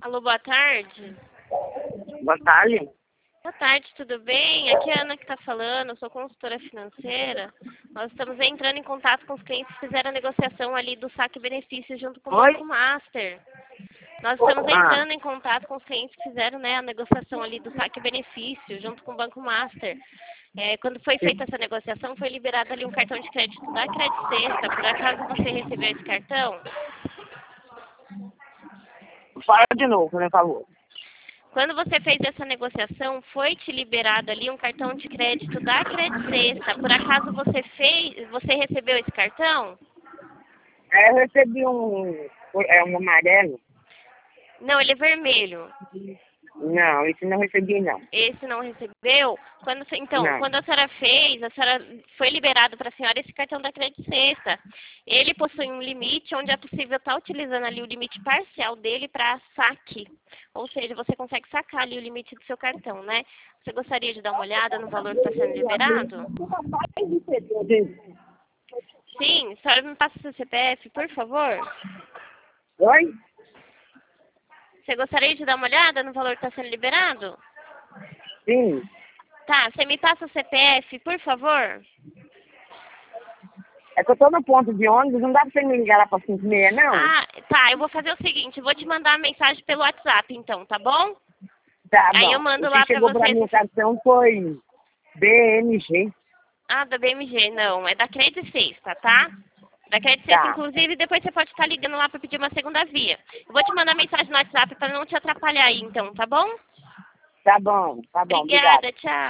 Alô, boa tarde. Boa tarde. Boa tarde, tudo bem? Aqui é a Ana que está falando, eu sou consultora financeira. Nós estamos entrando em contato com os clientes que fizeram a negociação ali do saque benefício junto com o Oi? Banco Master. Nós estamos entrando em contato com os clientes que fizeram, né, a negociação ali do saque benefício junto com o Banco Master. Quando foi feita essa negociação, foi liberado ali um cartão de crédito da Credit Sexta. Por acaso você recebeu esse cartão? Fala de novo, por favor. Quando você fez essa negociação, foi te liberado ali um cartão de crédito da Credit Sexta. Por acaso você recebeu esse cartão? Eu recebi um amarelo. Não, ele é vermelho. Não, esse não recebi, não. Esse não recebeu? Não. Quando a senhora fez, a senhora foi liberado para a senhora esse cartão da Credit Sexta. Ele possui um limite onde é possível estar utilizando ali o limite parcial dele para saque. Ou seja, você consegue sacar ali o limite do seu cartão, né? Você gostaria de dar uma olhada no valor que está sendo liberado? Sim, a senhora me passa o seu CPF, por favor. Oi? Você gostaria de dar uma olhada no valor que está sendo liberado? Sim. Tá, você me passa o CPF, por favor? É que eu tô no ponto de ônibus, não dá pra você me ligar lá pra 5:30, não? Ah, tá, eu vou fazer o seguinte, eu vou te mandar a mensagem pelo WhatsApp, então, tá bom? Tá Aí bom. eu mando O lá que pra chegou pra você. mim o cartão foi BMG. Ah, da BMG, não, é da Credit Sexta, tá? Da Credit Sexta, Tá. inclusive, depois você pode estar ligando lá pra pedir uma segunda via. Eu vou te mandar mensagem no WhatsApp pra não te atrapalhar aí, então, tá bom? Tá bom, obrigado. Obrigada, tchau.